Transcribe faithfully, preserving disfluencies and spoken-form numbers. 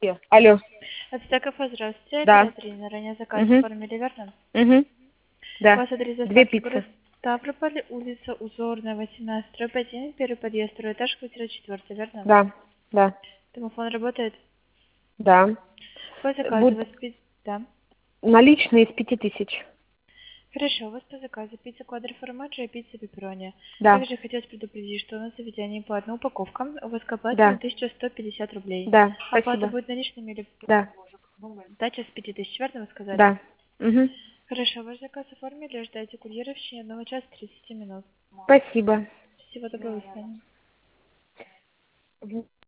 Алло. Ацтеков, здравствуйте. Да. Оператор ранее заказ Угу. оформили, верно? Угу. У Да. вас адрес Две доставки город пиццы. Ставрополь, улица Узорная, восемнадцать, дробь один, первый подъезд, второй этаж, квартира четвертая, верно? Да. Да. Домофон работает? Да. По заказу Будут вас пицца... Да. наличные из пяти тысяч. Хорошо, у вас по заказу пицца квадроформаджо и пицца пепперони. Да. Также хотелось предупредить, что у нас в заведении по одной упаковка. У вас к оплате Да. тысяча сто пятьдесят рублей. Да. Оплата Спасибо. будет наличными или... Да. Дача с пяти тысяч, верно вы сказали? Да. Угу. Хорошо, ваш заказ оформили, ждайте курьера в течение одного часа тридцати минут. Спасибо. Всего доброго, до свидания.